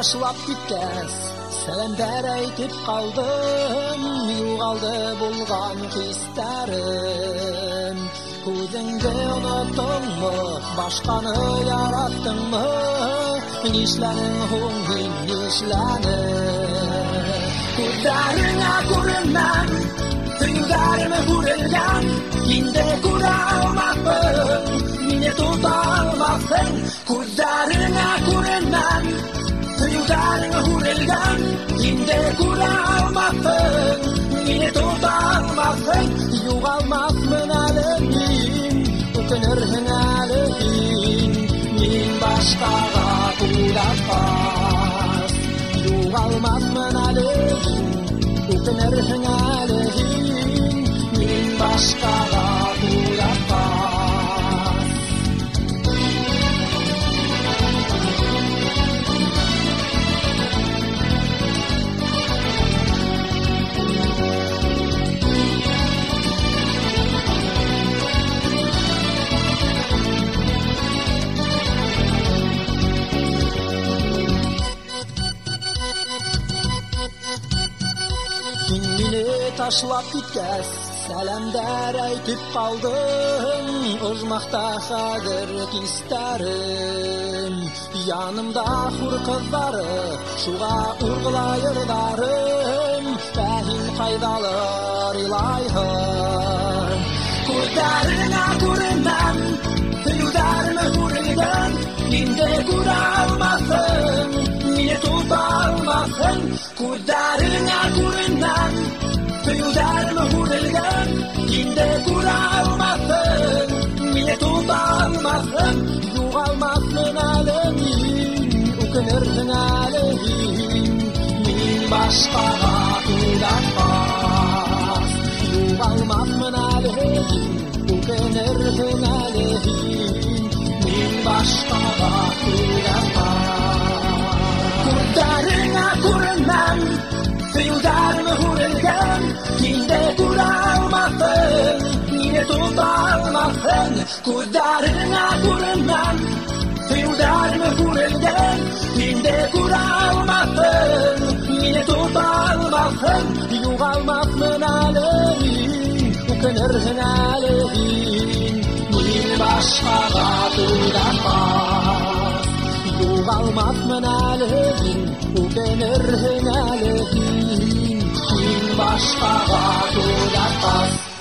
ташлап киткәс, сәламдар әйтеп калдым, югалды булган хистәрем. Күзеңдә оныттыңмы, башканы яраттыңмы, нишләнең һуң мин нишләнең? Күзләреңә күренмәм, тойгыларыма күрелгән, инде күрә алмассың, мине тота алмассың. Күзләреңә күренмәм, тойгыларыма күрелгән, инде күрә алмассың, мине тота алмассың. Югалмасмын әле мин, үкенерһең әле һин, мин башкага уйлатмас. Югалмасмын әле мин, үкенерһең әле һин, мин башкага уйлатмас. Ташлап киткәс, сәламдар әйтеп калдың, ожмакта хәзер кистәрем. Янымда хур кызлары, шуга ургылайырдарым, фәһим кайдалыр илайһың. Күзләреңә күренмәм, тойгыларыма күрелгән, инде күрә алмассың, мине тота алмассың. Күзләреңә күренмәм, тойгыларыма күрелгән, инде күрә алмассың, мине тота алмассың. Югалмасмын әле мин, үкенерһең әле һин, мин башкага уйлатмас. Югалмасмын әле мин, үкенерһең әле һин, мин башкага уйлатмас. Күзләреңә күренмәм, тойгыларыма күрелгән, инде күрә алмассың, мине тота алмассың. Күзләреңә күренмәм, тойгыларыма күрелгән, инде күрә алмассың, мине тота алмассың. Югалмасмын әле мин, үкенерһең әле һин, мин башкага уйлатмас. Югалмасмын әле мин, үкенерһең әле һин, мин башкага уйлатмас.